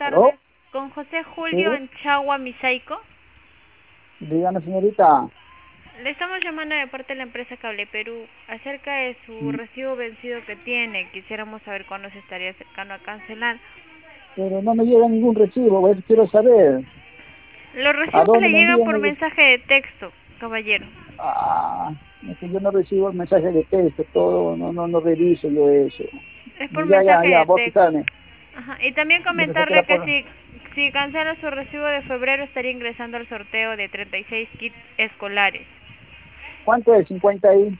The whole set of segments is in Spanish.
¿Aló? tardes. Con José Sí, Julio Anchagua Misaico. dígame, señorita. Le estamos llamando de parte de la empresa Cable Perú acerca de su Mm, recibo vencido que tiene. Quisiéramos saber cuándo se estaría acercando a cancelar. Pero no me llega ningún recibo, pues quiero saber. Los ¿A recibos dónde le me llegan envían por ellos? mensaje de texto, caballero. Ah, es que yo no recibo el mensaje de texto, todo, no reviso yo eso. Es por Ya, mensaje de vos texto. fijame. Ajá. Y también Yo pensé que era comentarle que por... si cancela su recibo de febrero estaría ingresando al sorteo de 36 kits escolares. ¿Cuánto es? 50 y...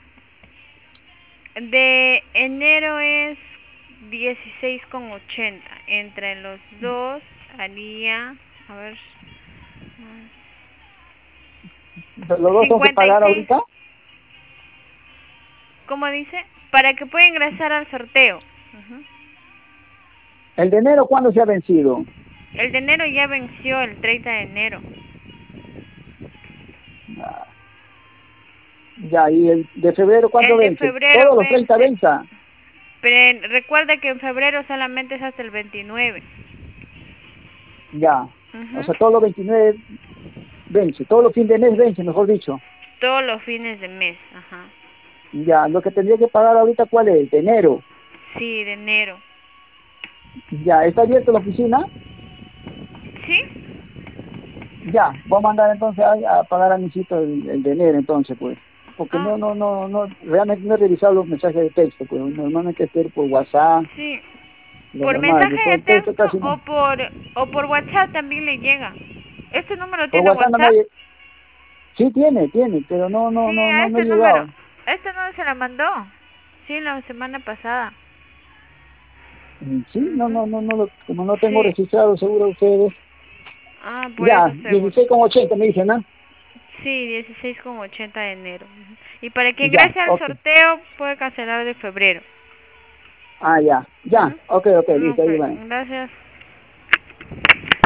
De enero es 16,80. Entre los dos haría, a ver, ¿Los dos tengo que cincuenta y pagar seis ahorita? ¿Cómo dice? Para que pueda ingresar al sorteo. Ujú. ¿El de enero cuándo se ha vencido? El de enero ya venció el 30 de enero. Ah, ya, ¿y el de febrero cuándo El de vence? febrero Todos los 30 vence. venza. Pero recuerda que en febrero solamente es hasta el 29. Ya. O Ujú. sea, todos los 29 vence, todos los fines de mes vence, mejor dicho. Todos los fines de mes. Ajá. Ya, lo que tendría que pagar ahorita, ¿cuál es? De enero. Sí, de enero. Ya, ¿está abierta la oficina? ¿Sí? Ya, voy a mandar entonces a pagar a mi sitio el de enero entonces, pues. Porque Ah, realmente no he revisado los mensajes de texto, pues normalmente estoy por WhatsApp, sí. lo ¿Por normal, mensaje de después el texto texto casi no. o por WhatsApp también le llega? ¿Este número Por tiene WhatsApp no me WhatsApp? ha sí tiene, pero Sí, a no he este número. llegado. Este no se la mandó. Sí, la semana pasada. Sí, Ujú. como no tengo Sí. registrado seguro ustedes. Ah, por Ya, eso seguro. 16,80 me dicen, ¿no? Sí, 16,80 de enero. Ujú. Y para que Ya, ingrese al ok. sorteo puede cancelar de febrero. Ah, ya, Ujú. ok, listo, Ok, ahí va. gracias.